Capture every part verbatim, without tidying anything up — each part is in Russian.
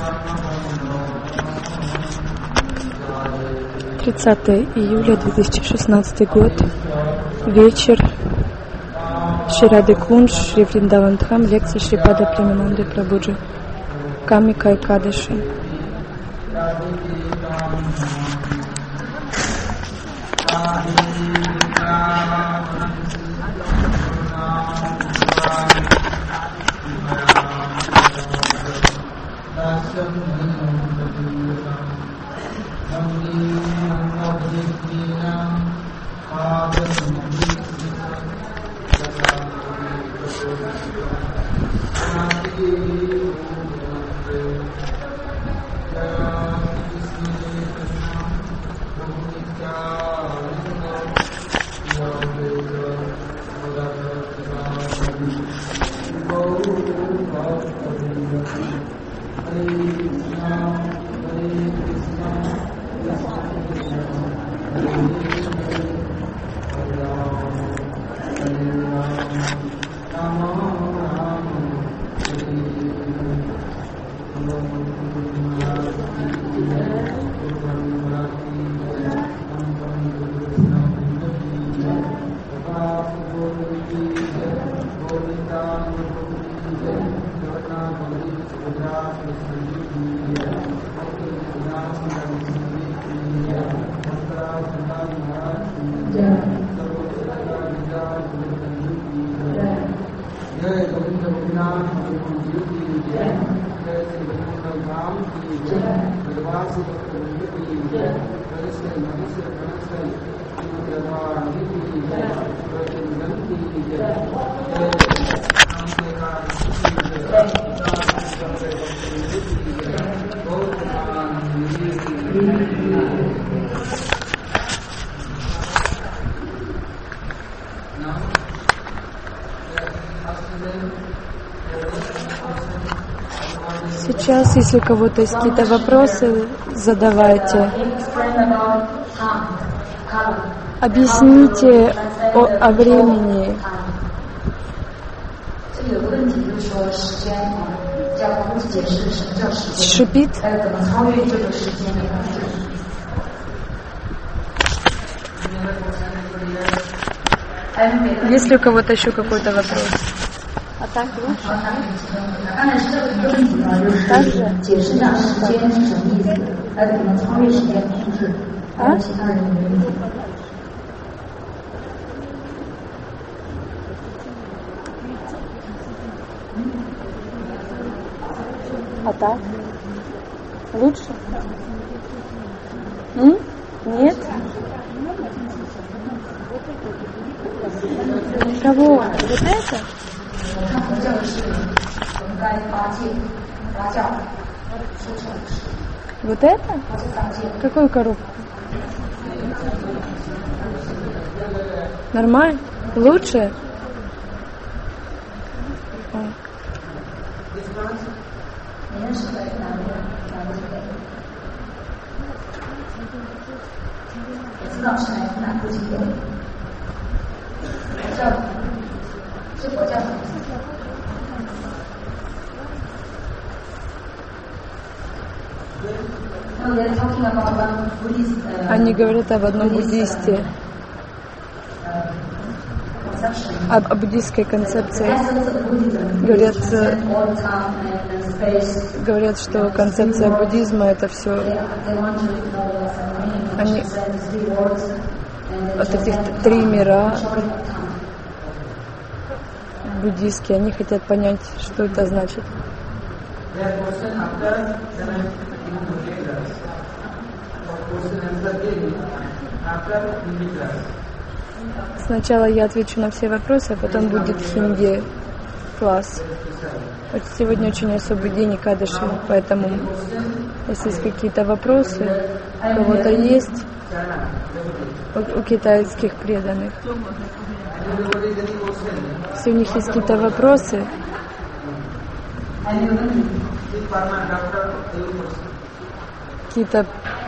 тридцатое июля две тысячи шестнадцатый год. Вечер. Шри Рады Кунж, Шри Вриндаван Дхам, лекция Шрипада Премананды Прабхуджи. Камика Экадаши. Сейчас, если у кого-то есть какие-то вопросы, задавайте. Объясните о, о времени. Шипит? Есть ли у кого-то еще какой-то вопрос? А так лучше? Так же? А? А так? Лучше? М? Нет? Кого? Вот это? Вот это? Какую коробку? Нормально? Лучше? О. Они говорят об одном буддисте, об, о буддистской концепции. Говорят, говорят, что концепция буддизма — это все. Они вот этих три мира буддистские, они хотят понять, что это значит. Сначала я отвечу на все вопросы, а потом будет хинди класс. Вот сегодня очень особый день Экадаши, поэтому если есть какие-то вопросы, у кого-то есть, у, у китайских преданных. Если у них есть какие-то вопросы, какие-то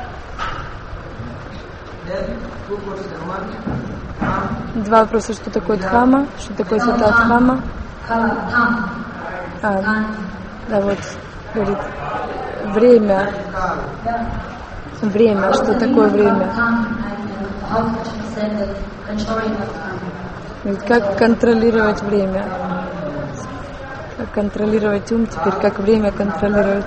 два вопроса, что такое дхамма, что такое святая дхамма. А, да, вот, говорит, время. Время. Что такое время? Ведь как контролировать время? Как контролировать ум, теперь как время контролировать?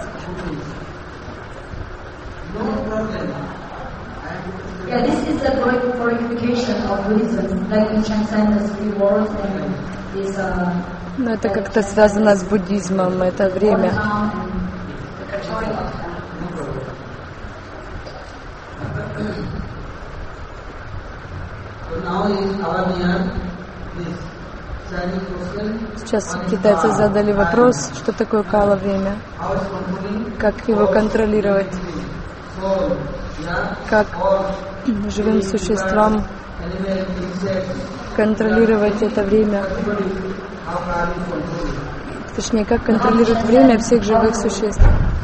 Yeah, this is the glorification of Buddhism, like we transcend the three worlds and this. Uh, Но это как-то связано с буддизмом, это время. Сейчас китайцы задали вопрос, что такое кала время, как его контролировать, как живым существам контролировать это время. Точнее, как контролировать время всех живых существ.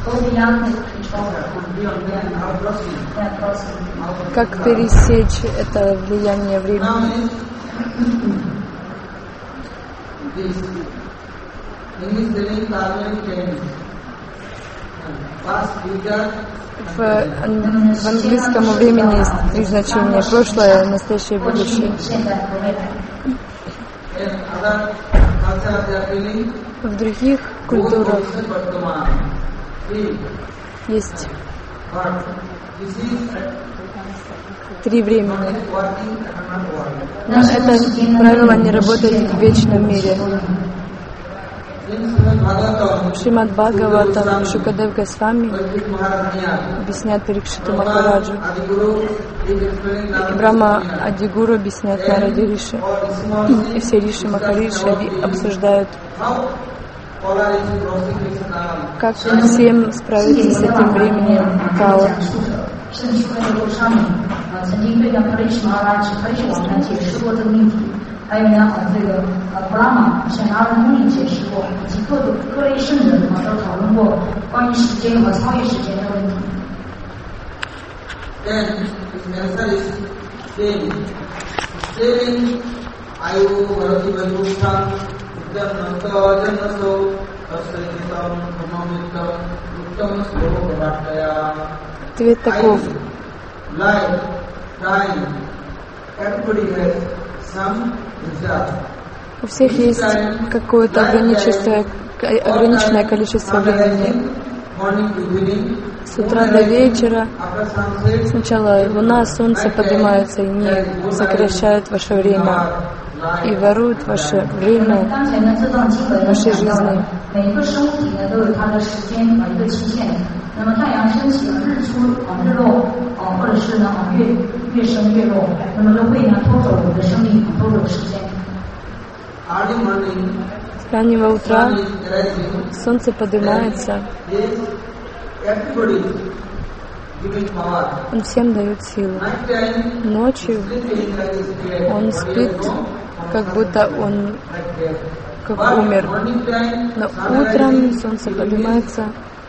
Как пересечь это влияние времени. В, в английском времени есть три значения: прошлое, настоящее и будущее. В других культурах есть три времени. Но это правило не работает в вечном мире. Шримад Бхагаватам, Шукадев Госвами объясняет Парикшиту Махараджу. И Брахма Адигуру объясняет Наради Риши. И все Риши Махариши обсуждают, как всем справиться с этим временем Кала. Ответ таков. У всех есть какое-то ограниченное, ограниченное количество времени. С утра до вечера сначала луна, солнце поднимаются и не сокращают ваше время и воруют ваше время вашей жизни. С раннего утра солнце поднимается, он всем дает силу. Ночью он спит, как будто он как умер. Но утром солнце поднимается,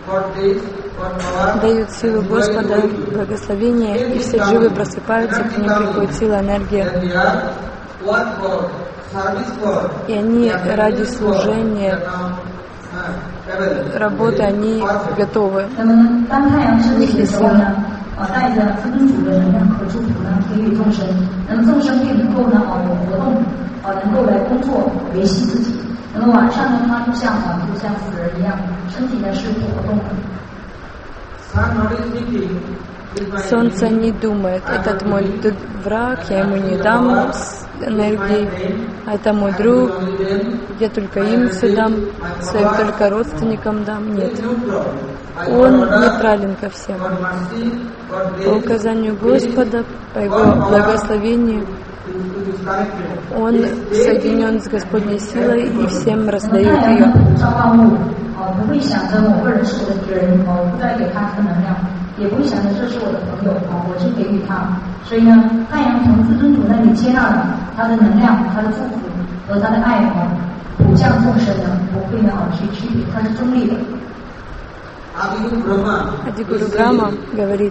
дает силу Господа, благословение, и все живы просыпаются, к ним приходит сила, энергия. И они ради служения, работы, они готовы. У них есть сила. Солнце не думает: этот мой враг, я ему не дам энергии, а это мой друг, я только им все дам, своим только родственникам дам. Нет. Он нейтрален ко всем. По указанию Господа, по Его благословению, Он соединен с Господней силой и всем раздает ее. Адигуру Брахма говорит: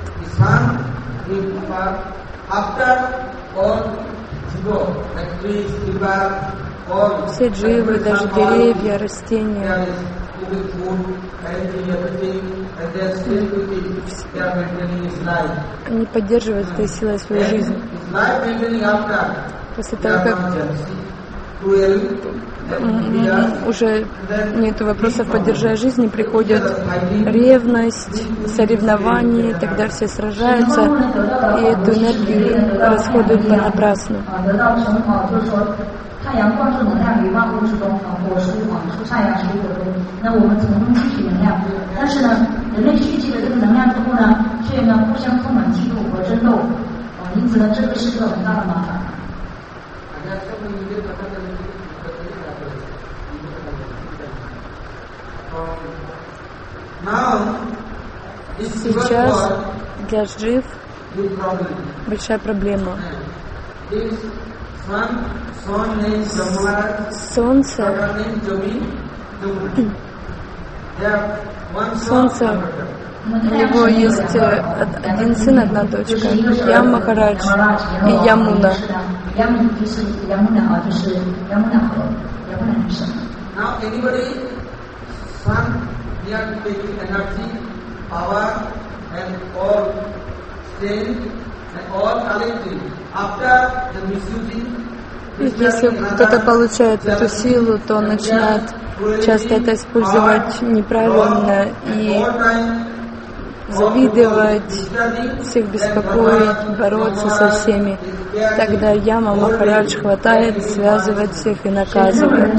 все дживы, даже деревья, растения, Они поддерживают этой силой свою жизнь. После того, как уже нет вопросов поддержания жизни, приходит ревность, соревнования, тогда все сражаются, и эту энергию расходуют понапрасну. 太阳灌注能量于万物之中啊，果蔬啊，蔬菜呀、水果中，那我们从中汲取能量。但是呢，人类蓄积了这个能量之后呢，却呢互相充满嫉妒和争斗啊，因此呢，这个是个很大的麻烦。 Сейчас для жив большая проблема. Солнце, Солнце, у него есть один сын, одна дочка, Ям Махарадж и Ямуна. И если кто-то получает эту силу, то он начинает часто это использовать неправильно и завидовать, всех беспокоить, бороться со всеми. Тогда Яма Махарадж хватает, связывает всех и наказывает.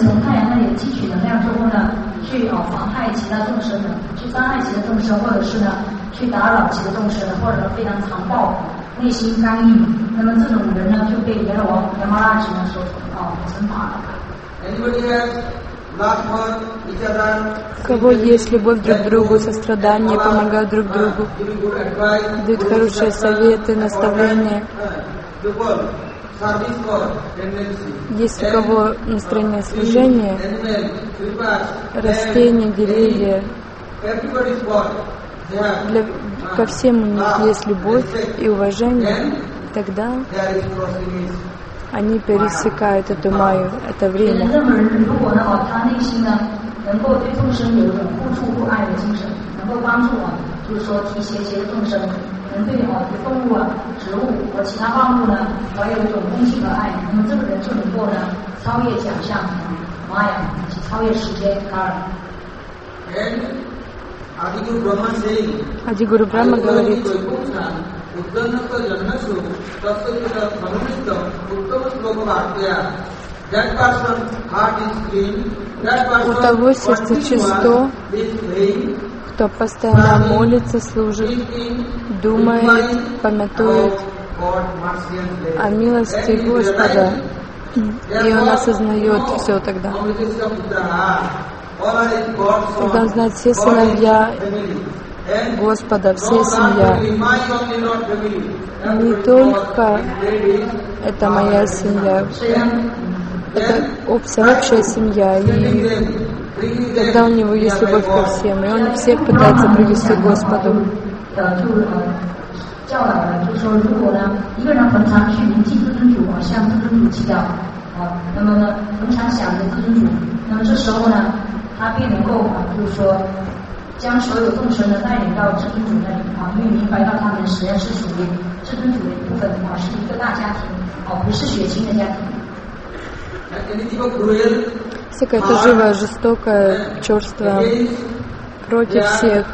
去啊妨害其他众生的，去伤害其他众生，或者是呢去打扰其他众生的，或者非常残暴、内心刚硬，那么这种人呢就被阎罗王阎摩拉吉呢所啊惩罚了。У кого есть любовь друг к другу, сострадание, помогают друг другу, дают хорошие советы, наставления. Есть у кого настроение служения, растения, деревья, для, ко всем у них есть любовь и уважение, тогда они пересекают эту майю, это время. 人对啊对动物啊、植物和其他万物呢，怀有一种恭敬和爱，那么这个人就能够呢超越假象啊、玛雅以及超越时间卡尔。Адигуру Брахма говорит, у того сердце чисто, кто постоянно молится, служит, думает, памятует о милости Господа, и он осознает все тогда. Тогда он знает все сыновья Господа, все семья. Не только это моя семья, это общая, общая семья, и тогда у него есть любовь ко всем, и он всех пытается привести к Господу. 教导了，就是说，如果呢，一个人恒常去铭记至尊主啊，向至尊主祈祷啊，那么呢，恒常想着至尊主，那么这时候呢，他便能够啊，就是说，将所有众生呢带领到至尊主那里啊，因为明白到他们实际上是属于至尊主的一部分啊，是一个大家庭啊，不是血亲的家庭。Все какая-то живая, жестокая, черствая, против всех.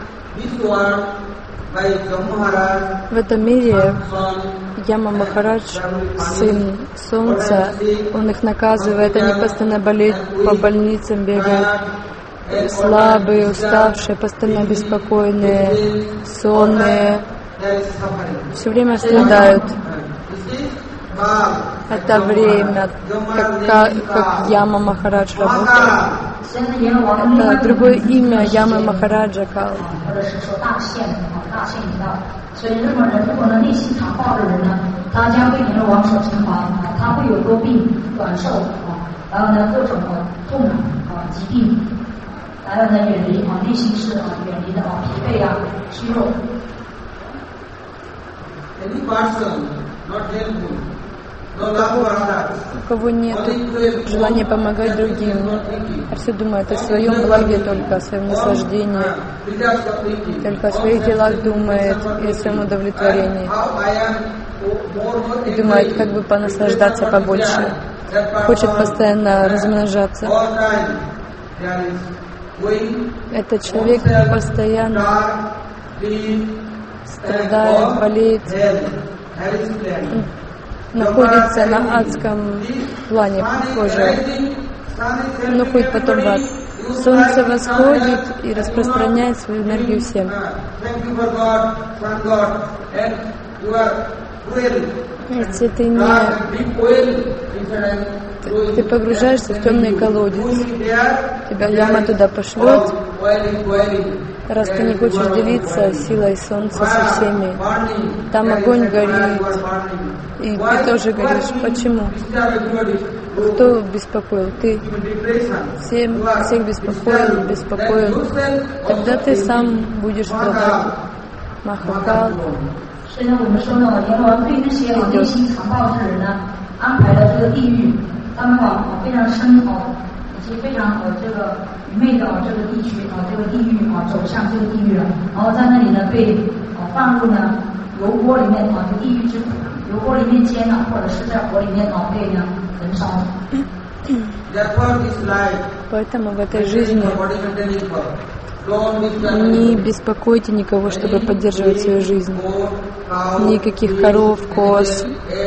В этом мире Яма Махарадж, сын солнца, он их наказывает, они постоянно болеют, по больницам бегают, слабые, уставшие, постоянно беспокойные, сонные, все время страдают. Это время, как, как Яма Махарадж работает. Это другое имя Ямы Махараджа Кал. 所以日本人如果呢内心残暴的人呢，他将被阎罗王所惩罚啊，他会有多病、短寿啊，然后呢各种的痛苦啊、疾病，然后呢远离啊内心是啊远离的啊疲惫啊、虚弱。 Any person not helpful у кого нет желания помогать другим, а все думает о своем благе только, о своем наслаждении, только о своих делах думает и о своем удовлетворении. И думает, как бы понаслаждаться побольше. Хочет постоянно размножаться. Этот человек постоянно страдает, болеет, находится на адском плане позже. Он уходит потом в ад. Солнце восходит и распространяет свою энергию всем. Если ты не... Ты, ты погружаешься в темный колодец, тебя яма туда пошлет, раз ты не хочешь делиться силой солнца со всеми. Там огонь горит, и ты тоже горишь. Почему? Кто беспокоил? Ты. Всем, всех беспокоил, беспокоил. Тогда ты сам будешь страдать. Махакал. 所以呢，我们说呢，阎罗对那些啊内心残暴之人呢，安排了这个地狱，他们往啊非常深哦，以及非常呃这个愚昧的啊这个地区啊这个地狱啊走向这个地狱了，然后在那里呢被啊放入呢油锅里面啊，就地狱之苦，油锅里面煎了，或者是在火里面啊被呢焚烧。 Поэтому в этой жизни не беспокойте никого, чтобы поддерживать свою жизнь. Никаких коров, коз,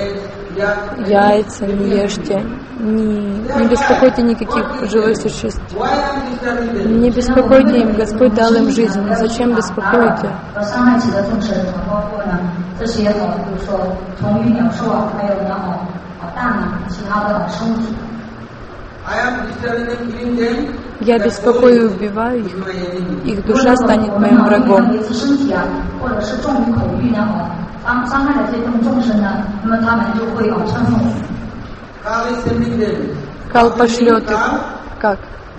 яйца не ешьте. Не, не беспокойте никаких живых существ. Не беспокойте им, Господь дал им жизнь. Зачем беспокоите? Я беспокою и убиваю их, их душа станет моим врагом. Кал пошлет их. Как?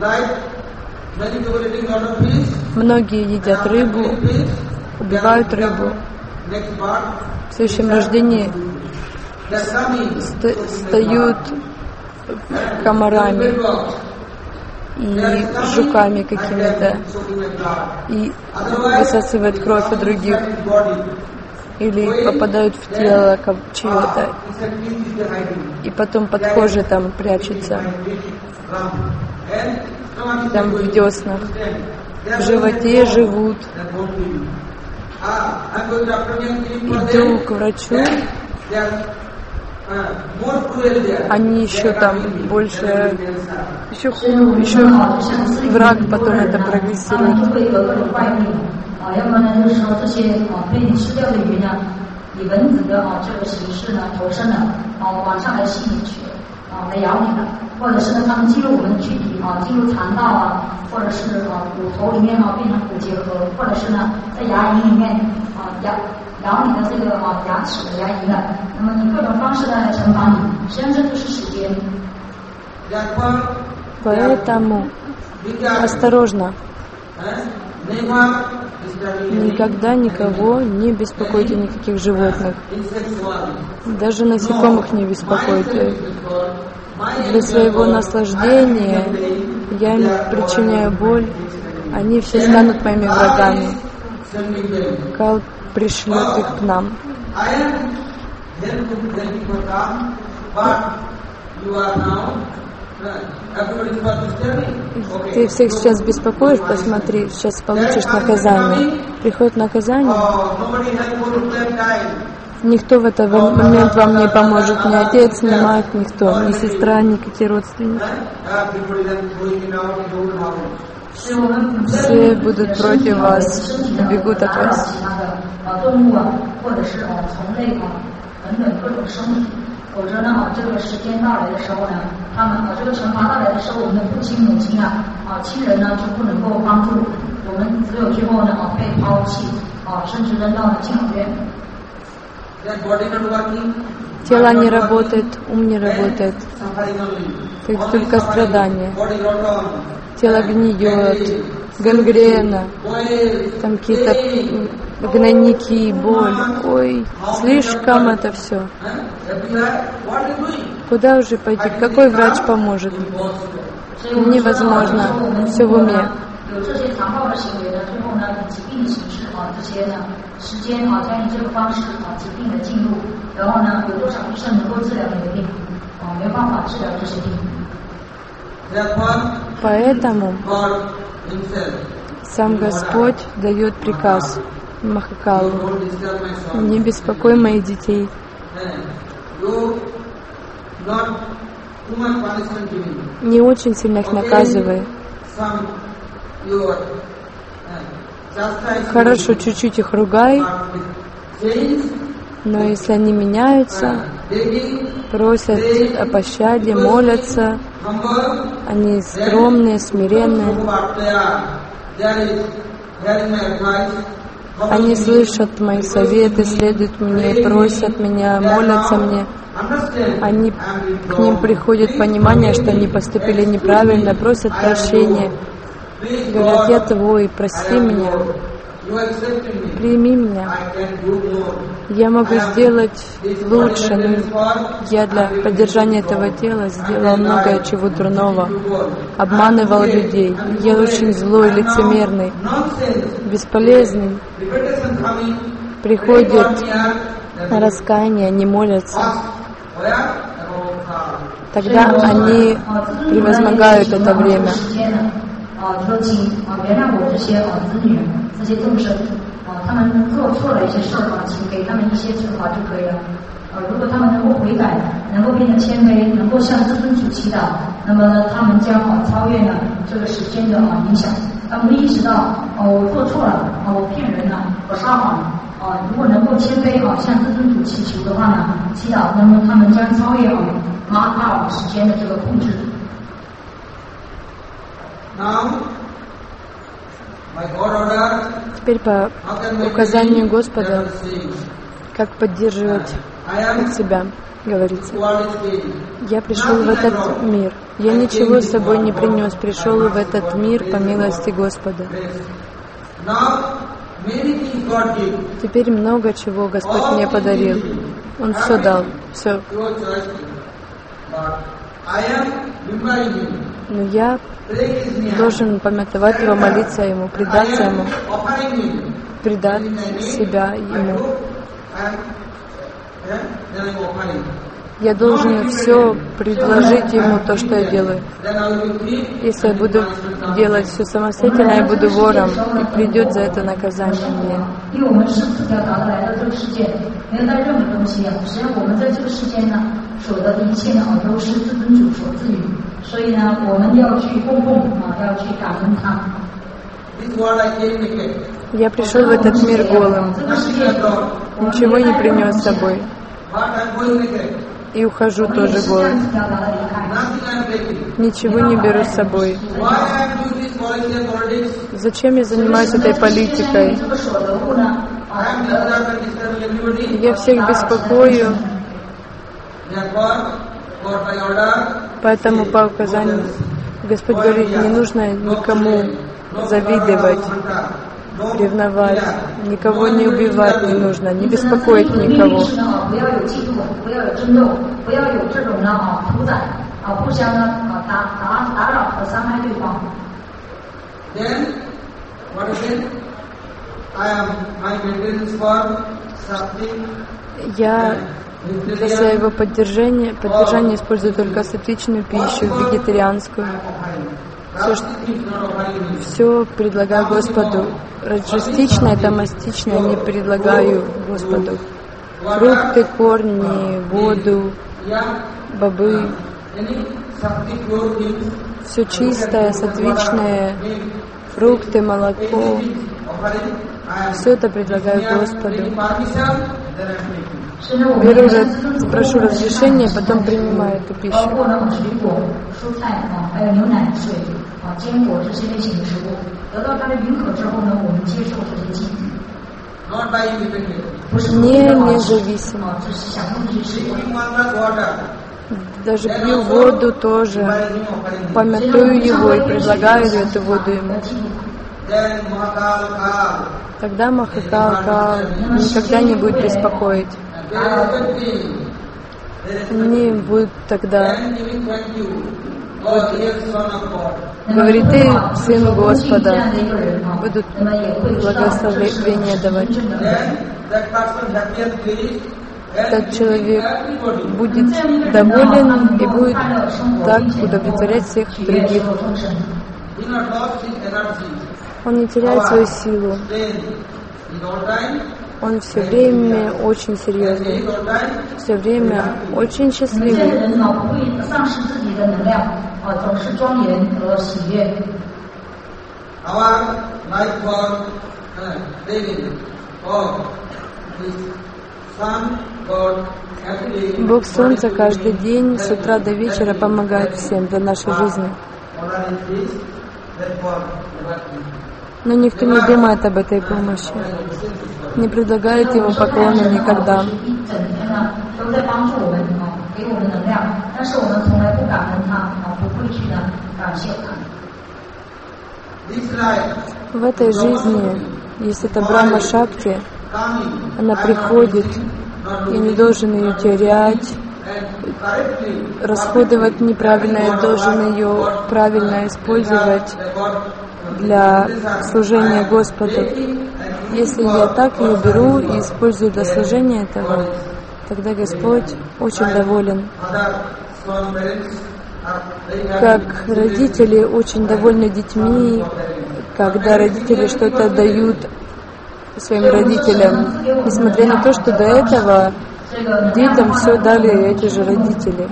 Многие едят рыбу, убивают рыбу. В следующем рождении встают комарами и жуками какими-то и высасывают кровь у других или попадают в тело чьего-то и потом под кожей там прячутся, там в деснах, в животе живут. Иду к врачу, они еще там больше, еще хуже, еще враг потом это прогрессирует. Поэтому осторожно. Никогда никого не беспокойте, никаких животных. Даже насекомых не беспокойте. Для своего наслаждения я им причиняю боль. Они все станут моими врагами. Кал пришлет их к нам. Ты всех сейчас беспокоишь, посмотри, сейчас получишь наказание. Приходит наказание. Никто в этот момент вам не поможет, ни отец, ни мать, никто, ни сестра, никакие родственники. Все будут против вас, бегут от вас. Тело не работает, ум не работает. Как только страдания. Тело гниет, гангрена, там какие-то гнойники, боль. Ой, слишком это все. Куда уже пойти? Какой врач поможет? Невозможно. Все в уме. Поэтому сам Господь дает приказ Махакалу: не беспокой моих детей, не очень сильно их наказывай. Хорошо, чуть-чуть их ругай, но если они меняются, просят о пощаде, молятся, они скромные, смиренные, они слышат мои советы, следуют мне, просят меня, молятся мне, они, к ним приходит понимание, что они поступили неправильно, просят прощения, говорят: я твой, прости меня, прими меня, я могу сделать лучше, но я для поддержания этого тела сделал многое чего дурного, обманывал людей, я очень злой, лицемерный, бесполезный. Приходит раскаяние, они молятся, тогда они превозмогают это время. 啊，说请啊原谅我这些啊子女这些众生啊，他们做错了一些事啊，请给他们一些惩罚就可以了。啊，如果他们能够悔改，能够变得谦卑，能够向至尊主祈祷，那么呢，他们将啊超越了这个时间的啊影响。他们意识到哦，我做错了，啊，我骗人了，我撒谎啊，如果能够谦卑啊向至尊主祈求的话呢，祈祷，那么他们将超越啊马大网时间的这个控制。 Теперь по указанию Господа, как поддерживать себя, говорится. Я пришел в этот мир. Я ничего с собой не принес. Пришел в этот мир по милости Господа. Теперь много чего Господь мне подарил. Он все дал. Все. Но я должен памятовать Его, молиться Ему, предаться Ему, предать себя Ему. Я должен все предложить Ему, то, что я делаю. Если я буду делать все самостоятельно, я буду вором, и придет за это наказание мне. Я пришел в этот мир голым, ничего не принес с собой. И ухожу тоже голый. Ничего не беру с собой. Зачем я занимаюсь этой политикой? Я всех беспокою. Поэтому по указанию Господь говорит, не нужно никому завидовать, ревновать, никого не убивать не нужно, не беспокоить никого. Я для своего поддержания, поддержания использую только сатвичную пищу, вегетарианскую. Все, что, все предлагаю Господу. Раджастичное, это мастичное не предлагаю Господу. Фрукты, корни, воду, бобы. Все чистое, сатвичное, фрукты, молоко. Все это предлагаю Господу. Беру, спрошу разрешения, потом принимаю эту пищу. не независимо. Даже пью воду тоже, памятую его и предлагаю эту воду ему. Тогда Махакал Кал никогда не будет беспокоить. Не будет тогда говорит, ты сын Господа, будут благословения давать. Этот человек будет доволен и будет так удовлетворять всех других. Он не теряет свою силу. Он все время очень серьезный, все время очень счастливый. Бог Солнца каждый день с утра до вечера помогает всем для нашей жизни. Но никто не думает об этой помощи, не предлагает ему поклоны никогда. В этой жизни, если это Брахма Шакти, она приходит, я не должен ее терять, расходовать неправильно, я должен ее правильно использовать для служения Господу. Если я так ее беру и использую для служения этого, тогда Господь очень доволен. Как родители очень довольны детьми, когда родители что-то дают своим родителям, несмотря на то, что до этого детям все дали эти же родители.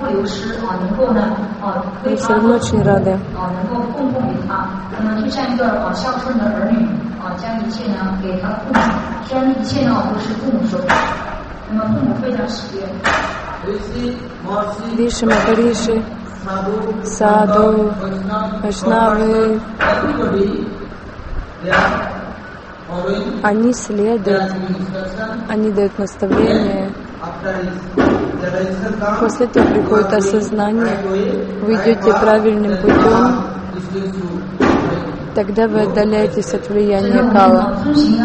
Они все равно очень рады. Риши, Махариши, Саду, Вайшнавы, они следуют, они дают наставления. После этого приходит осознание, вы идете правильным путем, тогда вы отдаляетесь от влияния кала.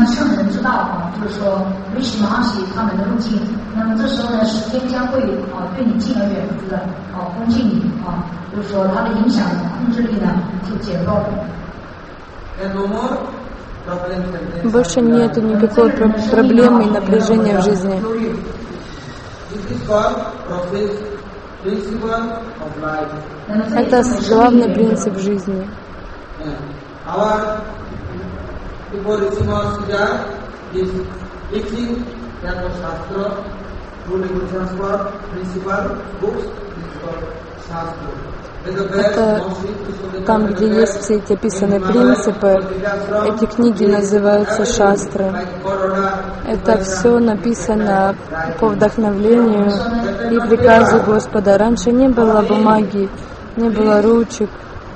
Больше нету никакой проблемы и напряжения в жизни. Это главный принцип жизни. Это там, где есть все эти описанные принципы, эти книги называются шастры. Это все написано по вдохновлению и приказу Господа. Раньше не было бумаги, не было ручек.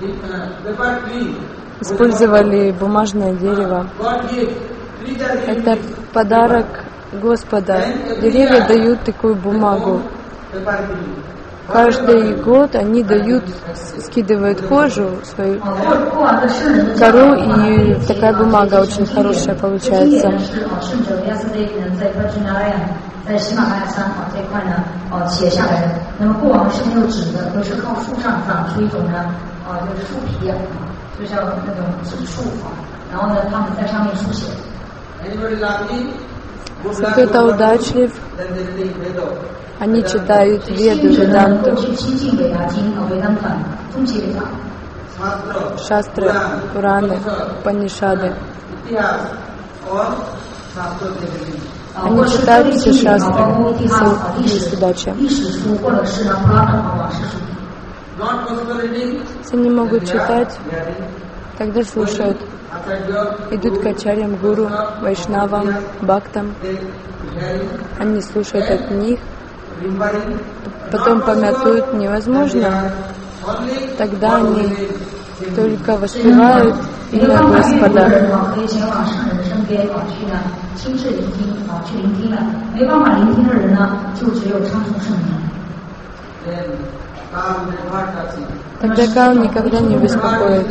Использовали бумажное дерево. Это подарок Господа. Деревья дают такую бумагу. Каждый год они дают, скидывают кожу, свою кору, и такая бумага очень хорошая получается. Если кто-то удачлив, они читают Веду, Веданту, шастры, Пураны, Панишады. Они читают все шастры, все удачи. Если не могут читать, тогда слушают. Идут к ачарьям, гуру, вайшнавам, бхактам. Они слушают от них, потом помятуют невозможно. Тогда они только воспевают имя Господа. 边啊去呢亲自聆听啊去聆听了，没办法聆听的人呢，就只有唱诵圣名。 Тогда кал никогда не беспокоит.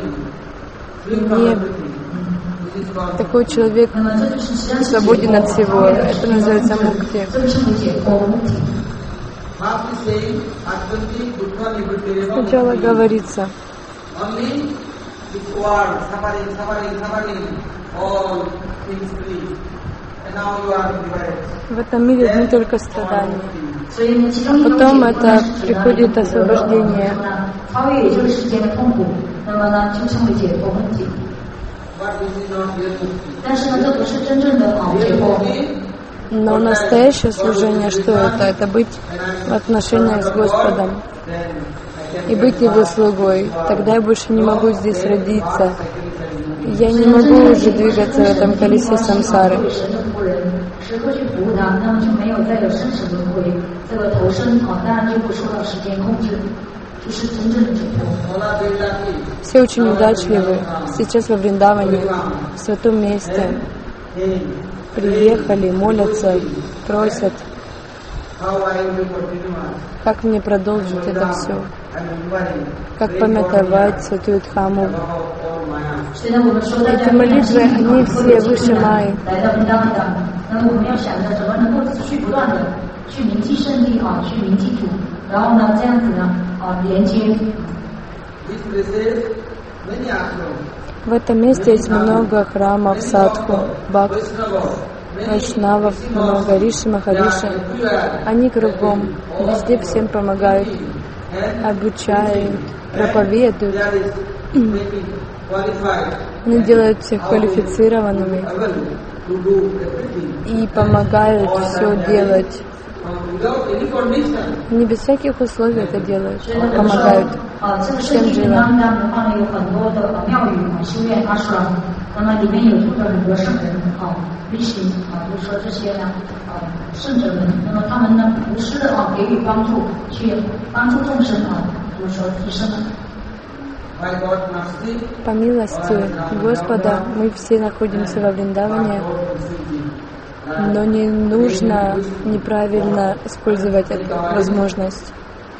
Не такой человек свободен от всего. Это называется мукти. Сначала говорится, в этом мире не только страдания. Потом это приходит освобождение. Но настоящее служение, что это? Это быть в отношениях с Господом и быть Его слугой. Тогда я больше не могу здесь родиться. Я не могу уже двигаться в этом колесе самсары. Все очень удачливы. Сейчас во Вриндаване, в святом месте, приехали, молятся, просят, как мне продолжить это все, как памятовать Святую Дхаму. Эти молитвы, они все выше Майи. В этом месте есть много храмов, садху, бхакт, вайшнавов, много риши, махариши. Они кругом, везде всем помогают, обучают, проповедуют. Они делают всех квалифицированными и помогают все делать. Не без всяких условий это делают, помогают всем дживам. По милости Господа мы все находимся во Вриндаване, но не нужно неправильно использовать эту возможность.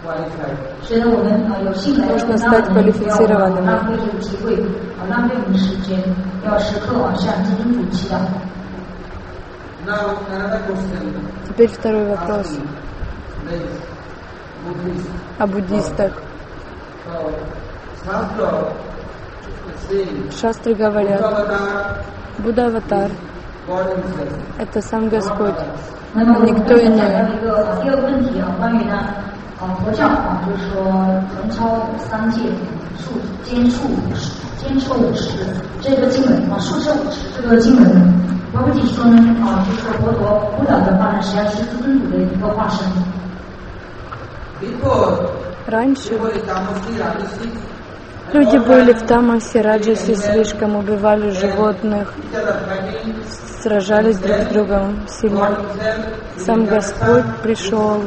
Нужно стать квалифицированными. Теперь второй вопрос о буддистах. Шастры говорят, Будда-аватар — это сам Господь, а никто иной. Раньше люди были в тамасе, раджасе, слишком убивали животных, сражались друг с другом сильно. Сам Господь пришел,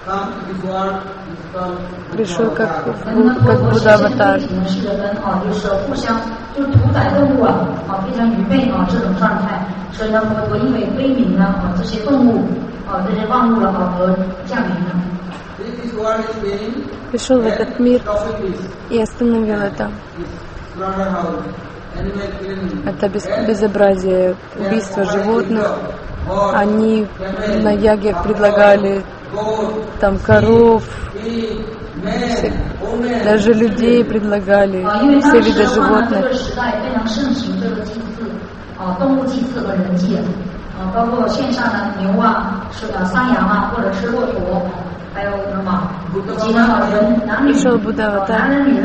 пришел как, как Будда-аватар. Пришел в этот мир и остановил это. Это без, безобразие, убийство животных. Они на яге предлагали там коров, все, даже людей предлагали, все виды животных. Пришел Будда-аватар.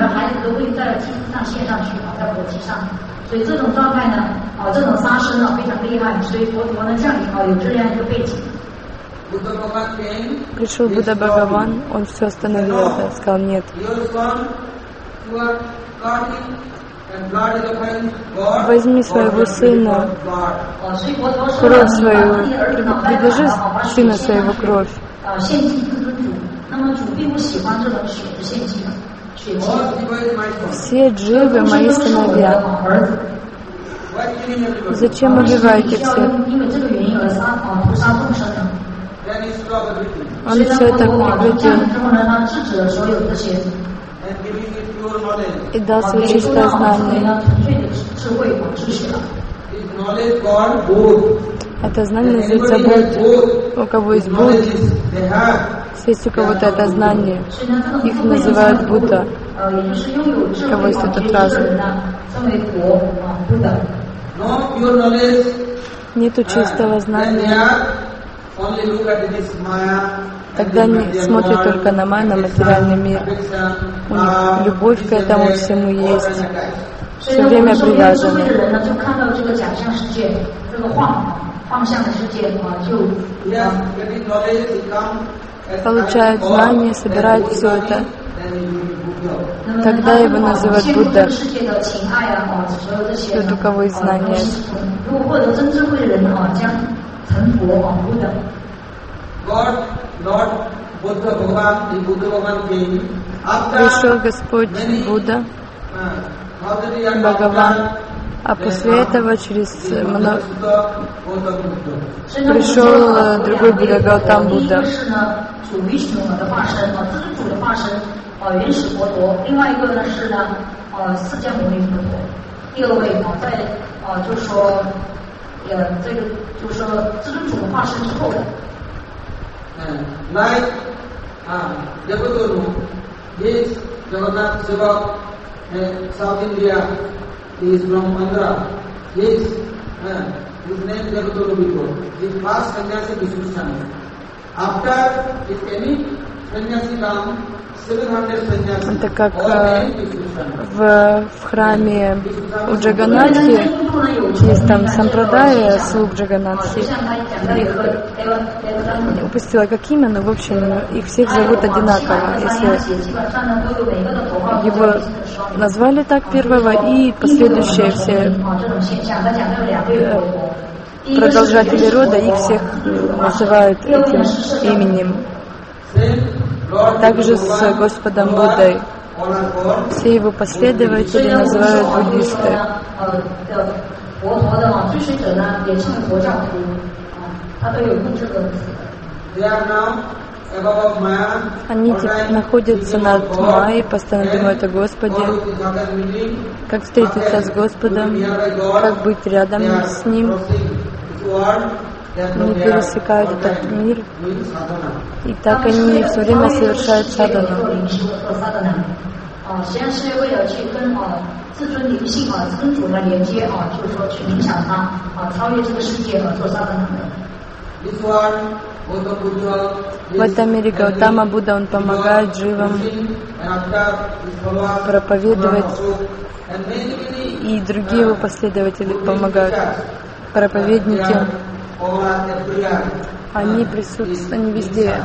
Пришел Будда Бхагаван, он все остановил это, сказал нет. Возьми своего сына, кровь свою, предложи сына своего кровь. Все дживы мои сыновья. Зачем убиваете всех? Он все это прекратил и дал свое чистое знание. Это знание называется Будд. У кого есть Будд, есть у кого-то это знание, их называют Будда. У кого есть этот разум. Нету чистого знания. Тогда они смотрят только на майя, на материальный мир. У них любовь к этому всему есть. Все время привязаны. Получают знания, собирают все это. Тогда его называют Будда. Тот, у кого есть знания. Пришел Господь Будда, Бхагаван, а после этого через много... пришел другой Будда, Гаутам Будда. Like Jagadguru, this Jagannath Seva, South India, he is from Andhra. His, uh, his name Jagadguru before. His first sannyasi Vishnu. After, if any sannyasi come, seven hundred sannyasi. Это как в, в храме у Джаганнатхи есть там сампрадая слуг Джаганнатхи. Их упустила как имя, но в общем их всех зовут одинаково. Если его назвали так первого, и последующие все продолжатели рода, их всех называют этим именем. Также с Господом Буддой. Все его последователи называют буддисты. Они находятся над Майей, постоянно думают о Господе, как встретиться с Господом, как быть рядом с Ним. Они пересекают этот мир, и так они все время совершают садхану. В этом мире Гаутама Будда, он помогает дживам проповедовать, и другие его последователи помогают, проповедники. Они присутствуют, они везде.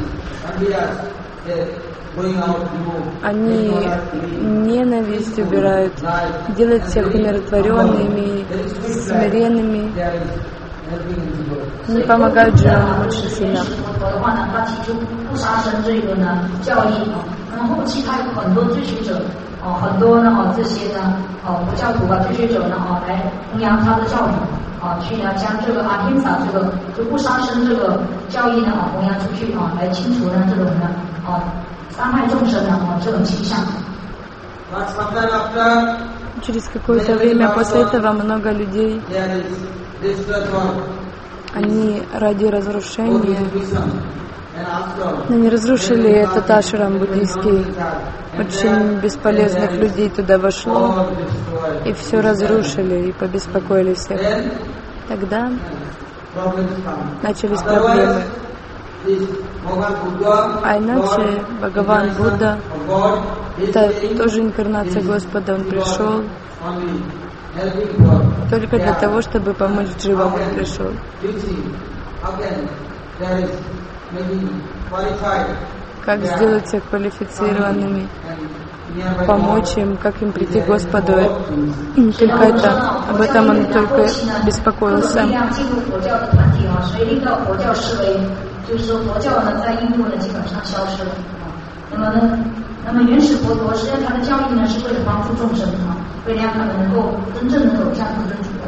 Они ненависть убирают, делают всех умиротворенными, смиренными. Они помогают дживам очень сильно. Через какое-то время после этого много людей, они ради разрушения, они разрушили этот ашрам буддийский, очень бесполезных людей туда вошло, и все разрушили, и побеспокоили всех. Тогда начались проблемы. А иначе Бхагаван Будда, это тоже инкарнация Господа, он пришел только для того, чтобы помочь дживам, он пришел. Как сделать всех квалифицированными, помочь им, как им прийти к Господу. Только это, об этом он только беспокоился. 就是说佛教呢，在印度呢基本上消失了啊。那么呢，那么原始佛陀实际上他的教义呢，是为了帮助众生啊，为了让他们能够真正的走向不真主的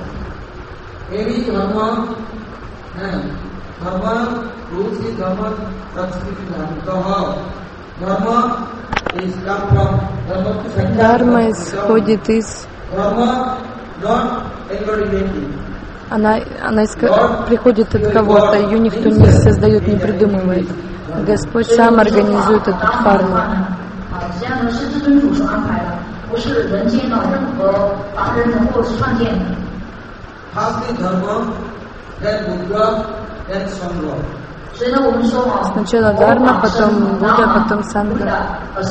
Any dharma, dharma, rules is dharma, Sanskrit dharma. Dharma is come from dharma. Дharma исходит из... Dharma not anybody. Она, она иска... приходит от кого-то, ее никто не создает, не придумывает. Господь сам организует эту дхарму. Сначала дхарма, потом Будда, потом санга.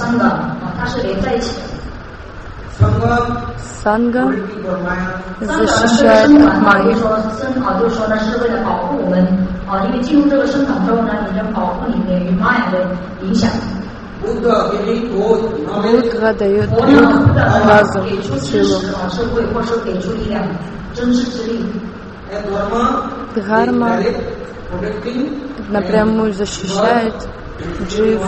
Санга защищает от майи. Будда дает разум, силу. Дхарма напрямую защищает джив.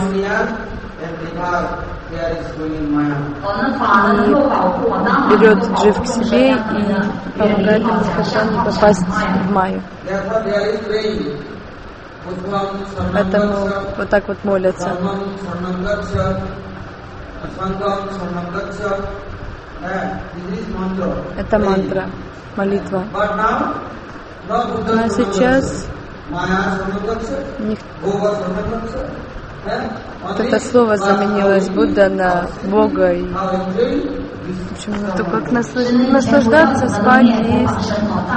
И берет джив к себе и помогает ему спокойно не попасть в майю. Поэтому вот так вот молятся. Это мантра, молитва. Но сейчас вот это слово заменилось Будда на Бога. И, в общем, ну, то как наслаждаться, спать, есть.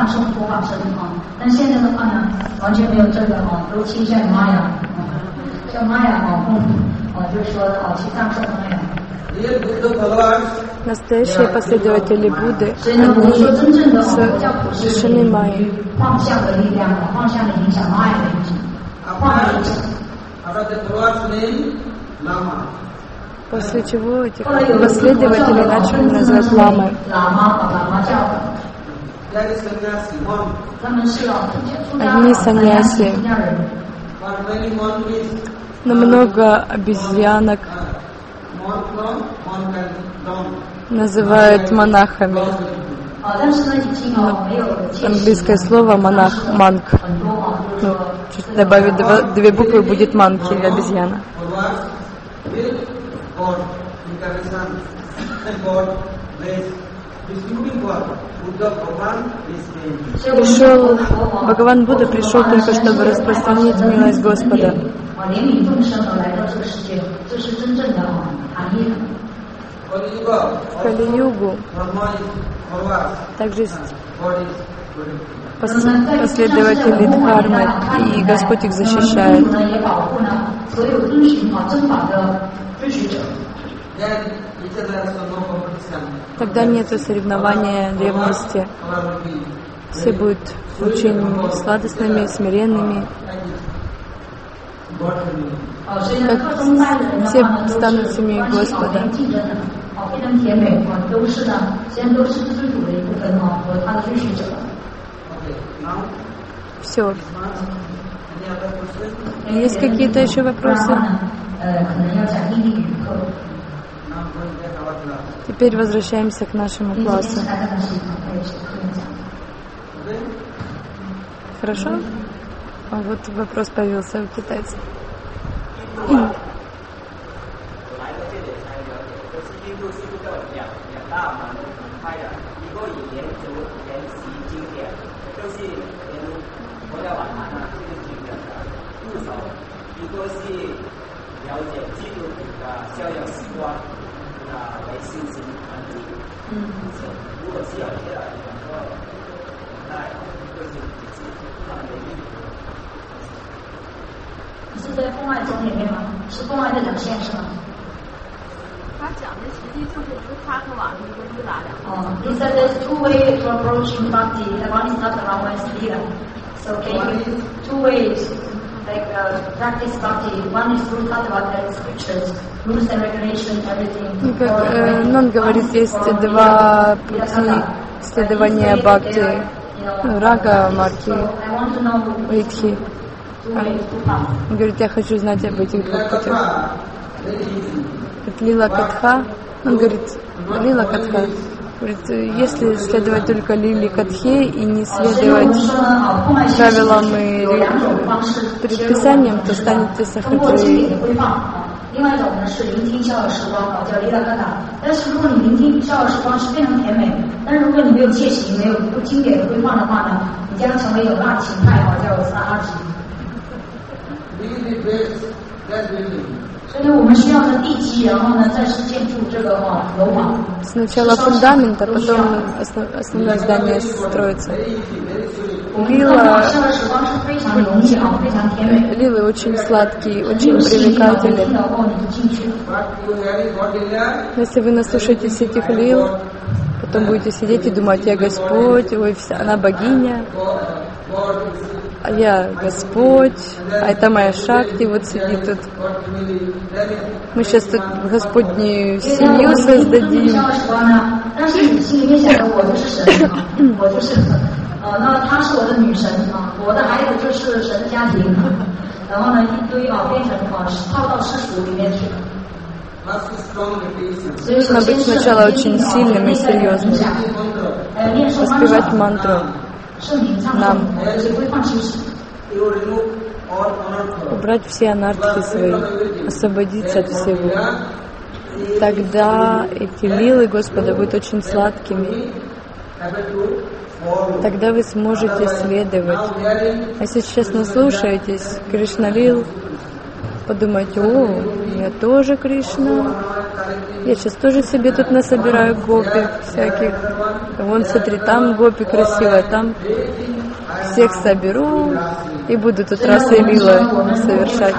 Настоящие последователи Будды, они лишены майи. После чего этих последователей начали называть ламой. Одни саньяси, но много обезьянок называют монахами. Английское слово монах, манк. Ну, чуть добавить два, две буквы, будет манки или обезьяна. Пришел, Бхагаван Будда пришел только, чтобы распространить милость Господа. В Кали-югу также есть последователи дхармы, и Господь их защищает. Тогда нет соревнования древности. Все будут очень сладостными, смиренными. Как все станут семьей Господа. Все. Есть какие-то еще вопросы? Теперь возвращаемся к нашему классу. Хорошо? А вот вопрос появился у китайцев. He said there's two ways to approaching bhakti. One is not the wrong one, is leela. So can you two ways like uh, practice bhakti? One is through Tattva, scriptures, rules and regulations, everything. Как, э, ну, он говорит, есть два пути следования бхакти. Рага, марки, витхи. Он говорит, я хочу знать об этих двух путях. Это лила катха. Он говорит, лила катха. Говорит, если следовать только лили катхе и не следовать правилам и предписаниям, то станете сахаджи. 另外一种呢是聆听逍遥时光啊，叫利拉嘎达。但是如果你聆听逍遥时光是非常甜美，但是如果你没有戒行，没有不经典的规范的话呢，你将成为一种辣情派啊，叫萨阿吉。所以呢，我们需要呢地基，然后呢再是建筑这个啊楼房。 Сначала фундамент, а потом основное здание строится. Лила, лилы очень сладкие, очень привлекательные. Но если вы наслушаетесь этих лил, потом будете сидеть и думать, я Господь, ой, вся, она богиня, а я Господь, а это моя шакти, вот сидит тут. Мы сейчас тут Господнюю семью создадим. 呃，那她是我的女神啊，我的孩子就是神的家庭，然后呢一堆啊变成啊套到世俗里面去。Нужно быть сначала очень сильным и серьезным, воспевать мантру нам, убрать все анархи свои, освободиться от всего. Тогда эти лилы Господа будут очень сладкими. Тогда вы сможете следовать. А если сейчас наслушаетесь Кришна лил, подумайте, о, я тоже Кришна, я сейчас тоже себе тут насобираю гопи всяких. Вон, смотри, там гопи красивая, там всех соберу и буду тут расы лила совершать.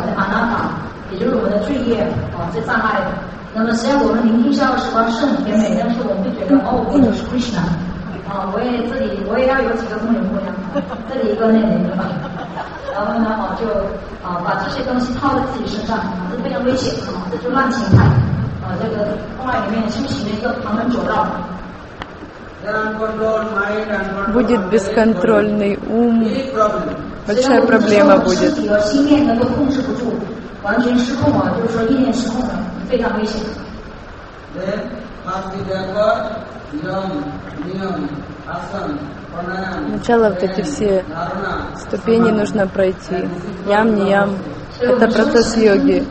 那么实际上我们聆听逍遥时光是很甜美，但是我们会觉得哦，我就是 Krishna 啊，我也这里我也要有几个公园姑娘，这里一个那里一个，然后呢啊就啊把这些东西套在自己身上，啊这非常危险啊，这就滥情派啊，这个公案里面修行的一个旁门左道。Будет бесконтрольный ум, большая проблема будет. 完全失控啊，就是说意念失控了，非常危险。Сначала вот эти все ступени нужно пройти. Ям, не ям. Это процесс йоги.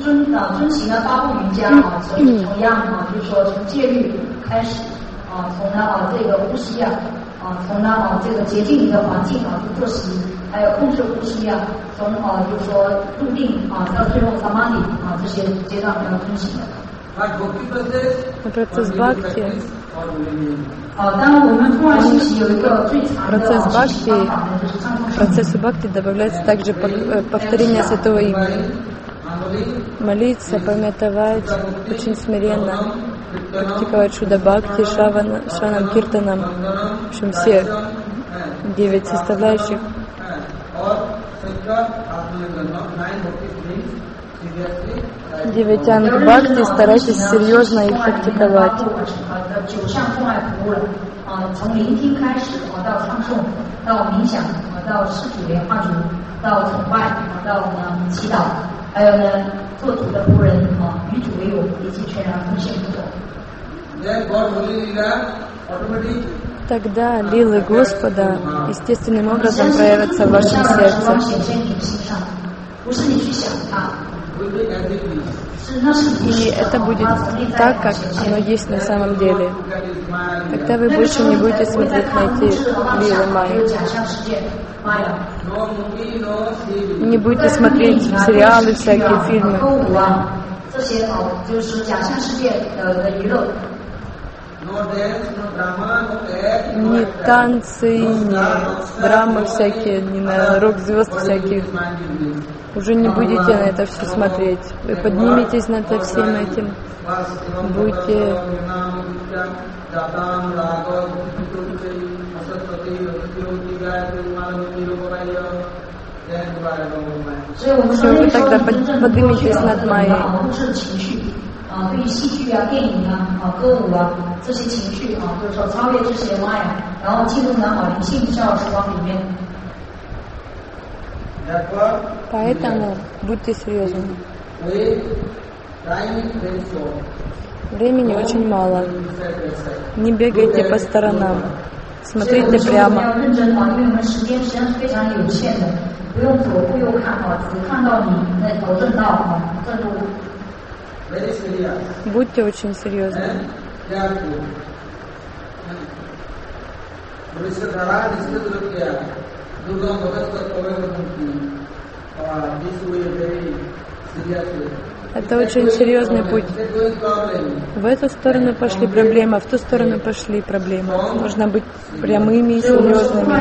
啊，从呢啊这个呼吸啊，啊从呢啊这个洁净你的环境啊去作息，还有控制呼吸啊，从啊就是说入定啊到最后 samadhi 啊这些阶段要遵循的。Процесс бхакти. Процесс бхакти, процессу бхакти добавляется также повторение святого имени. Молиться, памятовать очень смиренно, практиковать шуда бхакти, шавана, шанам, киртанам, в общем, все девять составляющих. Девять анг бхакти, старайтесь серьезно их практиковать. 从聆听开始，到唱诵，到冥想，到施主莲花烛，到崇拜，到呢祈祷，还有呢做主的仆人啊，与主为友，以及全然奉献不同。Тогда лилы Господа естественным образом проявятся в вашем сердце. И это будет так, как оно есть на самом деле. Тогда вы больше не будете смотреть на эти лилы майи. Не будете смотреть сериалы, всякие фильмы. Ни танцы, ни драмы всякие, ни на рок-звезд всяких. Уже не будете на это все смотреть. Вы подниметесь над всем этим. Будете все, вы тогда подниметесь над майей. 啊，对于戏剧啊、电影啊、啊歌舞啊这些情绪啊，就是说超越这些爱啊，然后进入呢啊灵性逍遥时光里面。Поэтому будьте серьезными. Времени очень мало. Не бегайте по сторонам. Смотрите прямо. Будьте очень серьезны. Это очень серьезный путь. В эту сторону пошли проблемы, в ту сторону пошли проблемы. Нужно быть прямыми и серьезными.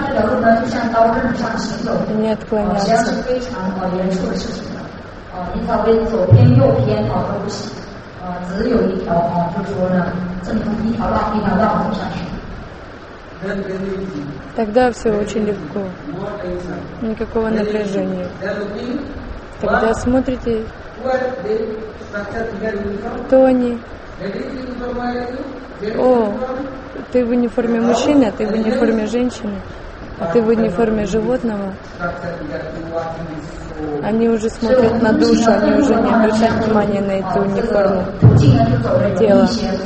И не отклоняться. Тогда все очень легко. Никакого напряжения. Когда смотрите, кто они? О, ты в униформе мужчины, а ты в униформе женщины, а ты в униформе животного. Они уже смотрят на душу, они уже не обращают внимания на эту униформу тела.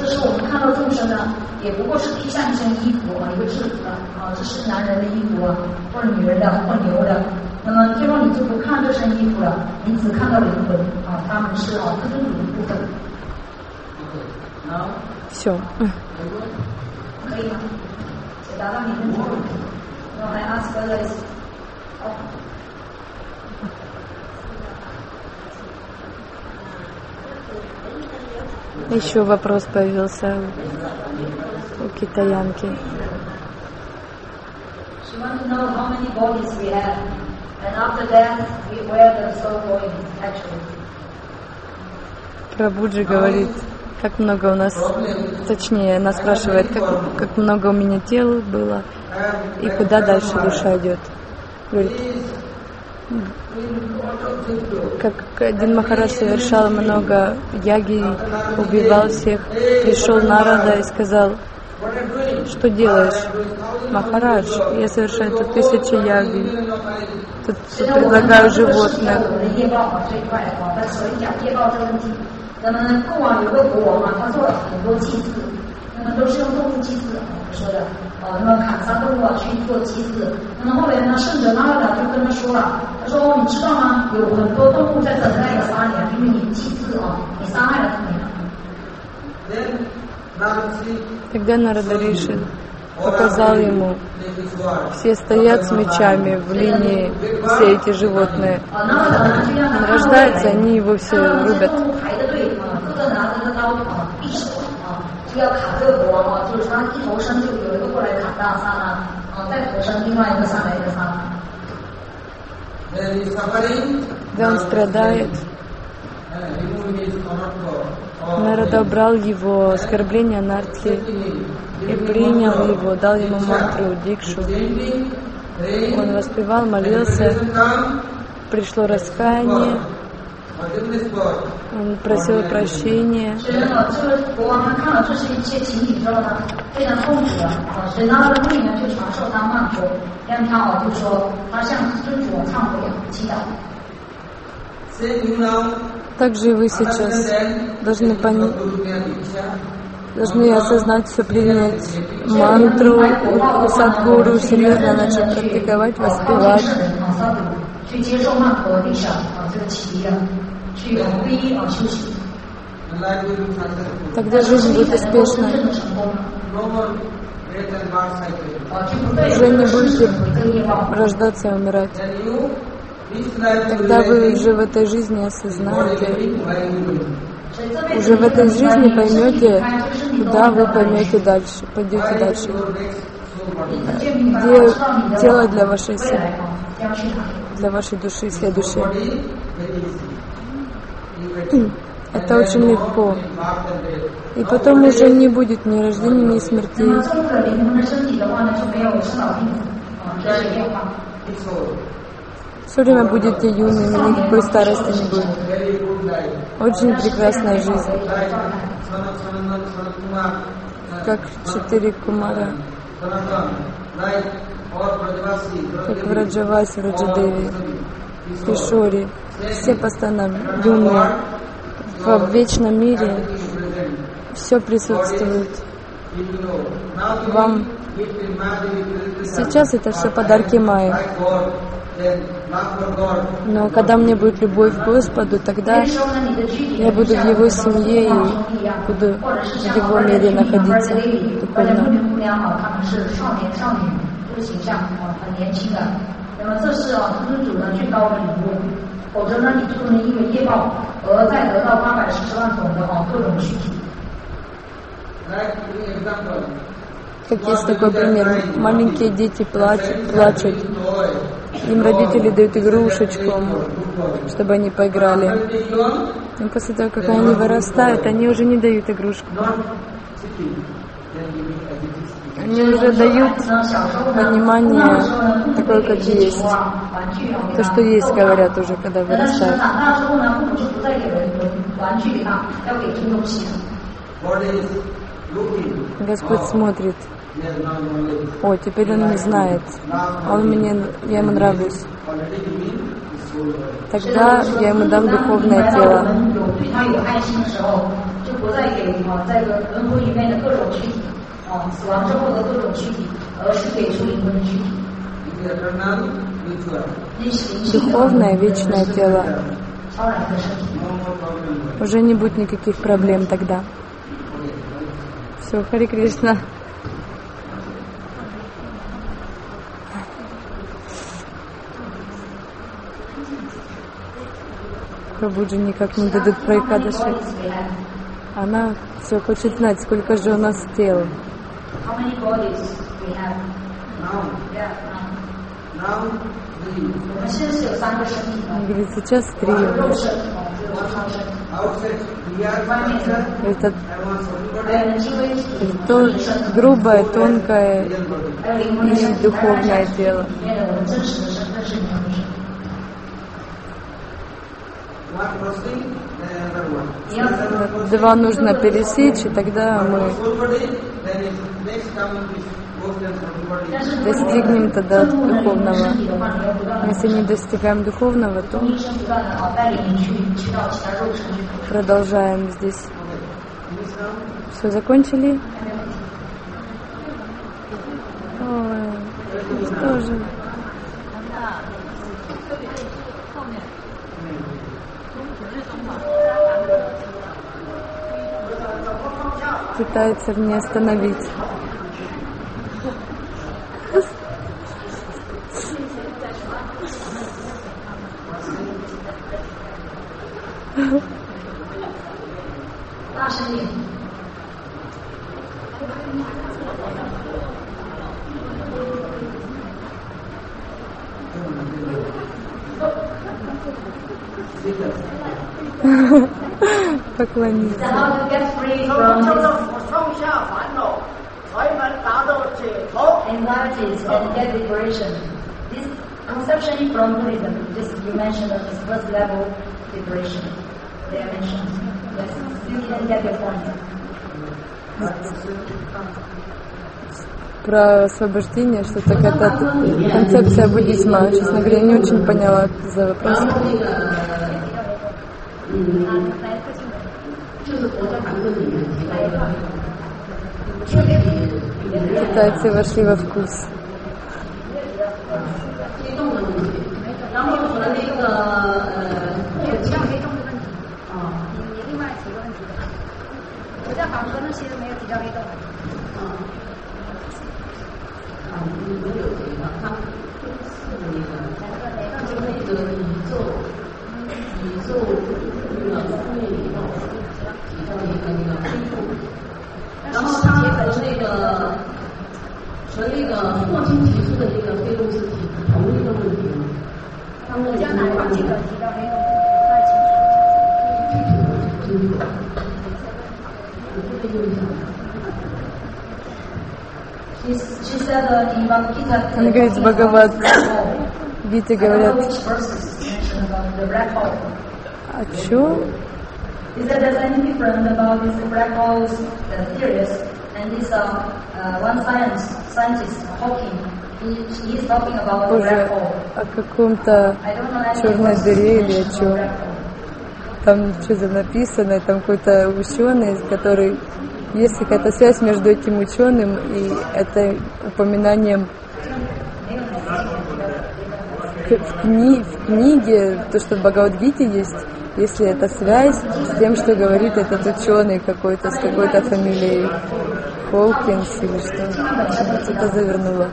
Все. Еще вопрос появился у китаянки. Прабхуджи говорит, как много у нас, точнее, она спрашивает, как, как много у меня тел было и куда дальше душа идет. Говорит, как один Махарадж совершал много яги, убивал всех, пришел Нарада и сказал, что делаешь? Махарадж, я совершаю тут тысячи яги, тут предлагаю животных. Тогда Нарада Риши показал ему, все стоят с мечами в линии, все эти животные. Он рождается, они его все рубят. Когда он страдает, Нарада убрал его оскорбление Нартхи и принял его, дал ему мантру, дикшу. Он воспевал, молился, пришло раскаяние, он просил прощения. Также и вы сейчас должны понять, должны осознать, все принять мантру, садгуру, серьезно начать практиковать, воспевать. Тогда жизнь будет успешной. Уже не будете рождаться и умирать. Тогда вы уже в этой жизни осознаете, уже в этой жизни поймете, куда вы поймете дальше, пойдете дальше. Где тело для вашей семьи, для вашей души следующее. Это очень легко. И потом уже не будет ни рождения, ни смертей. Все время будете юными, никакой старости не будет. Очень прекрасная жизнь. Как четыре кумара. Как в Раджавасе, в Раджадеви, в Кишоре. Все постоянно юные. В вечном мире все присутствует. Вам сейчас это все подарки Майи. Но когда мне будет любовь к Господу, тогда я буду в Его семье и буду в Его мире находиться духовно. 那么这是啊，从主呢最高的礼物，否则呢，你就能因为业报而再得到八百四十万种的啊各种躯体。 Как есть такой пример. Маленькие дети плачут, плачут. Им родители дают игрушечку, чтобы они поиграли. Но после того, как они вырастают, они уже не дают игрушку. Они уже дают понимание такое, как есть. То, что есть, говорят уже, когда вырастают. Господь смотрит. О, теперь он не знает. Он мне, я ему нравлюсь. Тогда я ему дам духовное тело. Духовное, вечное тело. Уже не будет никаких проблем тогда. Все, Хари Кришна. Прабхуджи никак не дадут про Экадаши. Она все хочет знать, сколько же у нас тел. Он говорит, сейчас три. Это, это то грубое, тонкое и духовное тело. Два нужно пересечь, и тогда мы достигнем тогда духовного. Если не достигаем духовного, то продолжаем здесь. Все, закончили? Ой, что же? Пытается меня остановить. Поклониться. Anxieties and get liberation. This conception from Buddhism, just you mentioned that this first level liberation. They are mentioned. Yes, you didn't get your point. Про освобождение, что так это концепция буддизма. Честно говоря, я не очень поняла за вопрос. Китайцы вошли во вкус. Он говорит, в Бхагавад Гите говорят, о чем? Is that there's any difference about these black holes uh, theories and this uh, uh, one science scientist Hawking? He, he is talking about the black hole. О каком-то черной дыре или о чем? Там что-то написано, там какой-то ученый, который есть какая-то связь между этим ученым и это упоминанием в, кни, в книге, то, что в Бхагавад-гите есть, если это связь с тем, что говорит этот ученый какой-то с какой-то фамилией Холкинс или что, что-то завернуло.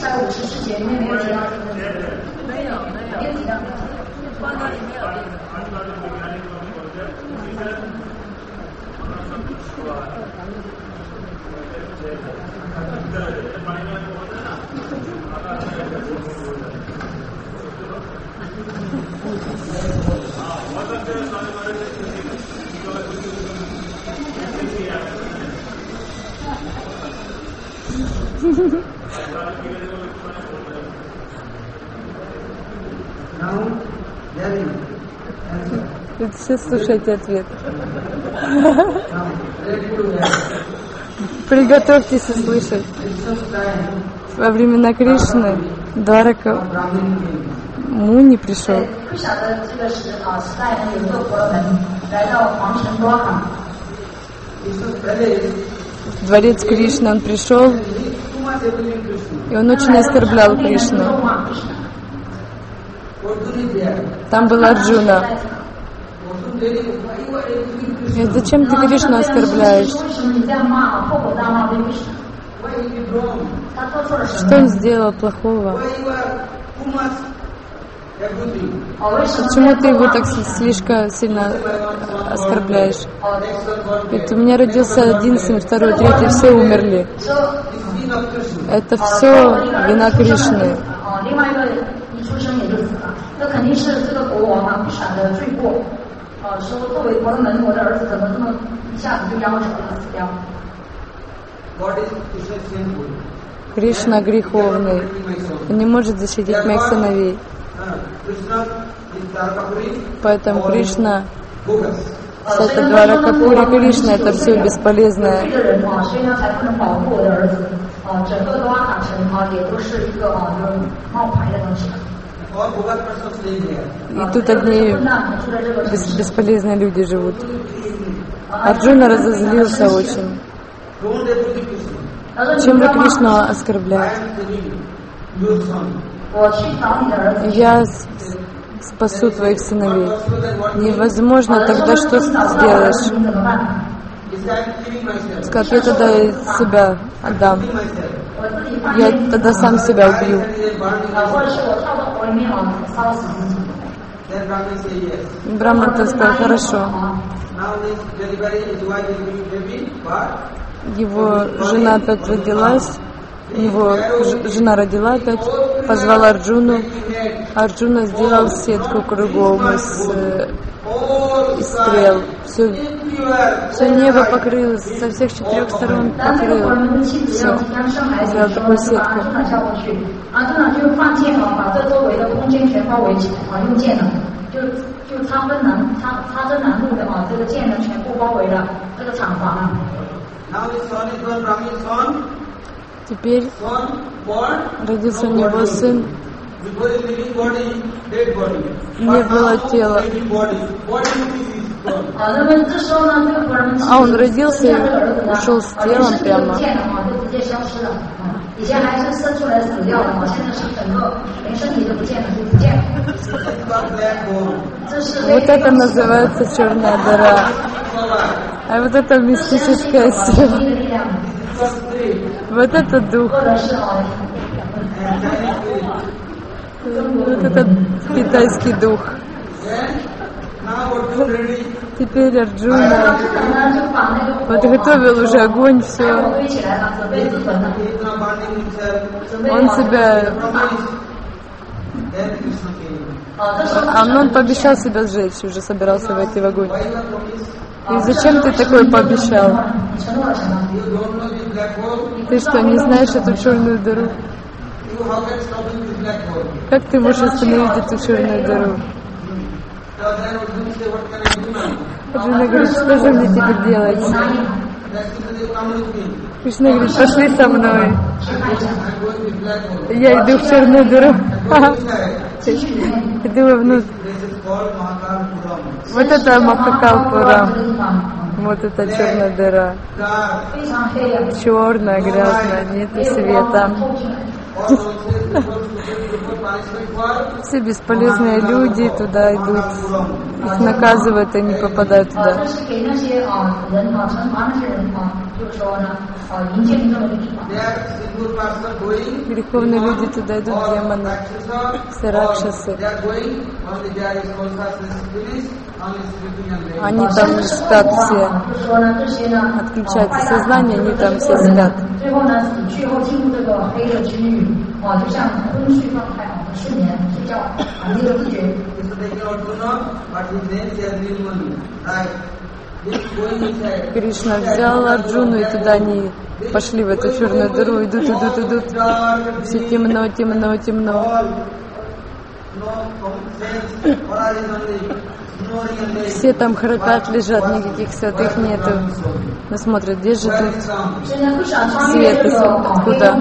Все слушайте ответ. Приготовьтесь услышать. Во времена Кришны Дварака Муни пришел. В дворец Кришны он пришел, и он очень оскорблял Кришну. Там была Арджуна. И зачем ты Кришну оскорбляешь? Что он сделал плохого? Почему ты его так слишком сильно оскорбляешь? Ведь у меня родился один сын, второй, третий, все умерли. Это все вина Кришны. Кришна греховный. Он не может защитить моих сыновей. Поэтому Кришна, это Дваракапури Кришна, это все бесполезное. И тут одни бес, бесполезные люди живут. Арджуна разозлился очень. Чем вы Кришну оскорбляете? Я спасу твоих сыновей. Невозможно, тогда что сделаешь? Сказать, я тогда себя отдам. Я тогда сам себя убью. Брахман сказал, хорошо. Его жена опять родилась. Его жена родила опять, позвала Арджуну. Арджуна сделал сетку кругом из, из стрел. Все, все небо покрыл, со всех четырех сторон покрыл. Все. Сделал такую сетку. Теперь родился у него сын, не было тела. А он родился и ушел с телом прямо. Вот это называется черная дыра. А вот это мистическая сила. Вот это дух. Вот это китайский дух. Теперь Арджуна подготовил уже огонь, все. Он себя... А он пообещал себя сжечь, уже собирался войти в огонь. И зачем ты такое пообещал? Ты что, не знаешь эту черную дыру? Как ты можешь остановить эту черную дыру? Арджуна говорит, что же мне теперь делать? Кришна говорит, пошли со мной. Я иду в черную дыру. Иду вовнутрь. Вот это Махакалпурам. Вот это черная дыра. Черная, грязная, нету света. Все бесполезные люди туда идут. Их наказывают, и не попадают туда. Греховные люди туда идут, демоны, все ракшасы. Они там спят все. Отключается сознание, они там все спят. Кришна взял Арджуну, и туда они пошли в эту черную дыру, идут, идут, идут. Все темно, темно, темно. Все там храпят, лежат, никаких святых нету. Но смотрят, где же тут свет, откуда?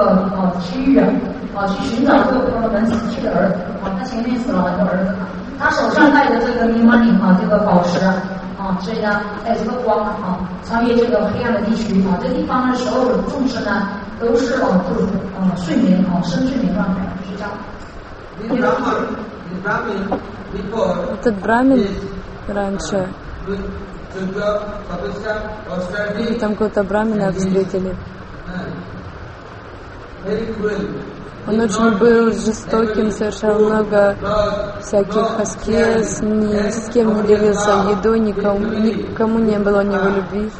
Этот брамин раньше, там какого-то брамина встретили. Он очень был жестоким, совершал много всяких аскез, ни с кем не делился едой, никому, никому не было у него любви.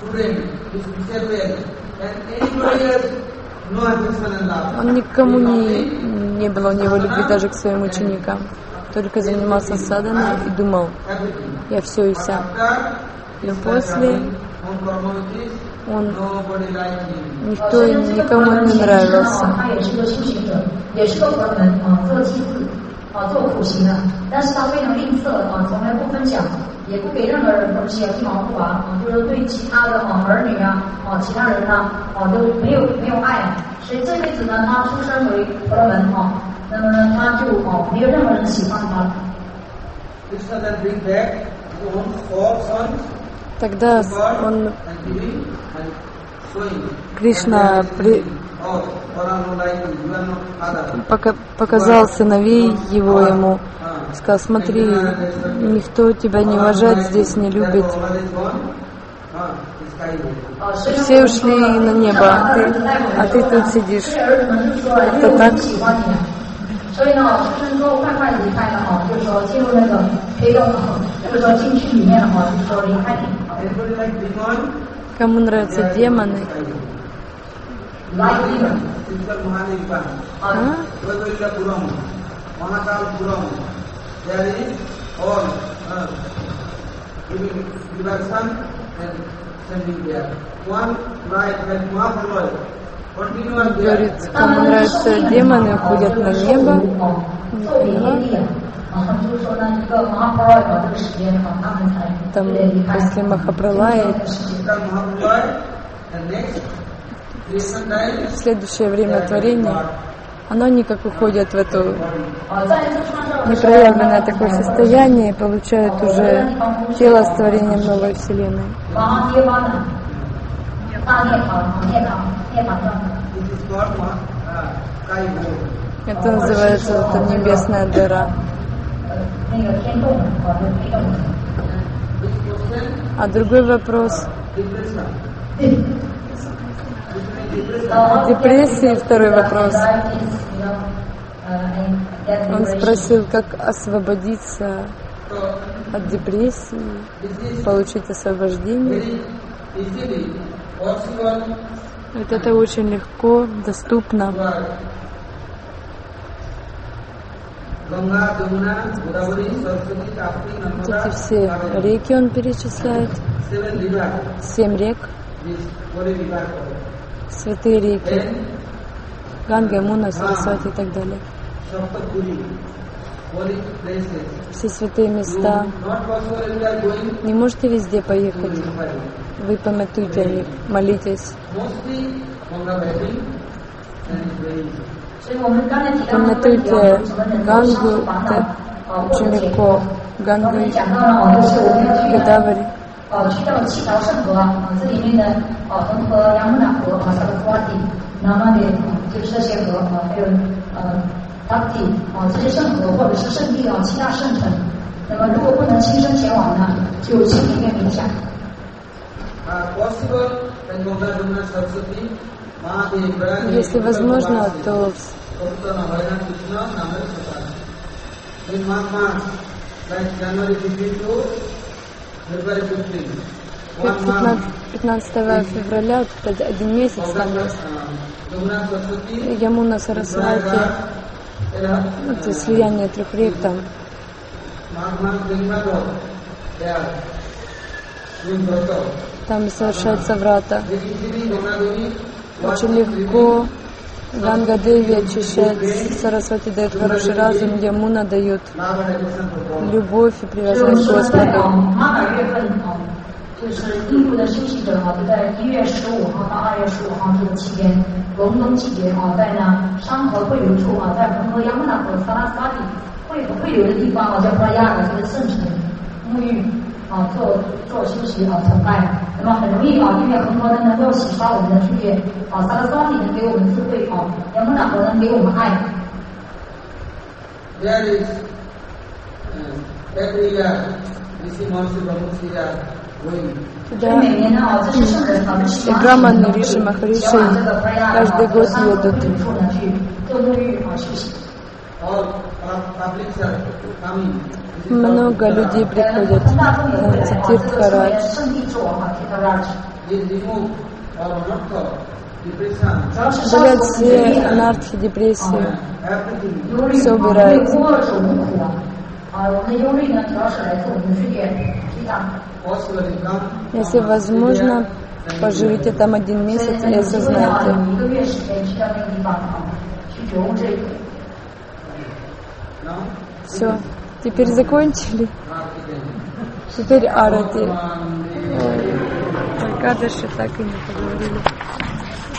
Он никому не, не было у него любви, даже к своим ученикам. Только занимался саданой и думал, я все и вся. Но после он никто никому не нравился. Тогда он, Кришна, при, пока, показал сыновей его ему, сказал, смотри, никто тебя не уважает, здесь не любит. Все ушли на небо, а ты, а ты тут сидишь. Это так? Кому нравятся демоны? А? Говорит, кому нравятся демоны, уходят на небо. Там после Махапралая в следующее время творения, оно никак уходит в это непроявленное такое состояние и получают уже тело с творением новой вселенной. Это называется это небесная дыра. А другой вопрос. Депрессии, второй вопрос. Он спросил, как освободиться от депрессии, получить освобождение. Вот это очень легко, доступно. Вот эти все реки он перечисляет. Семь рек. Святые реки. Ганга, Ямуна, Сарасвати и так далее. Все святые места. Не можете везде поехать. Вы памятуйте о них, молитесь. Памятуйте Гангу, это очень легко. Гангу, Гадавари. 呃去到七条圣河啊，这里面的呃恒河、杨木纳河啊、萨拉斯瓦蒂、南玛的就是这些河啊，还有呃达蒂啊这些圣河或者是圣地啊，七大圣城。那么如果不能亲身前往呢，就心里面冥想。 Если возможно, то пятнадцатого февраля, вот один месяц там есть, Ямуна Сарасвати, это слияние трех рек там. Там совершается врата. Очень легко. Ганга Деви очищает, Сарасвати дает хороший разум, Ямуна дает любовь и привязанность к Господу. 就是印度的修习者啊，就在一月十五号到二月十五号这个期间，隆冬季节啊，在呢山河汇流处啊，在恒河、杨木纳河、萨拉斯瓦蒂汇汇流的地方啊，叫布拉亚的这个圣城沐浴啊，做做修习啊，崇拜。那么很容易啊，因为恒河呢能够洗刷我们的罪业啊，萨拉斯瓦蒂能给我们智慧啊，杨木纳河能给我们爱。 There is uh, every year, Rishi Maharishi Brahmacharya Туда и Браманы, Риши, Махариши каждый год едут. Много людей приходят на Тиртхарадж. Говорят, все анархи, депрессии, все убирается. Если возможно, поживите там один месяц и осознайте. Все, теперь закончили. Теперь Арати. Кадыши так и не поговорили.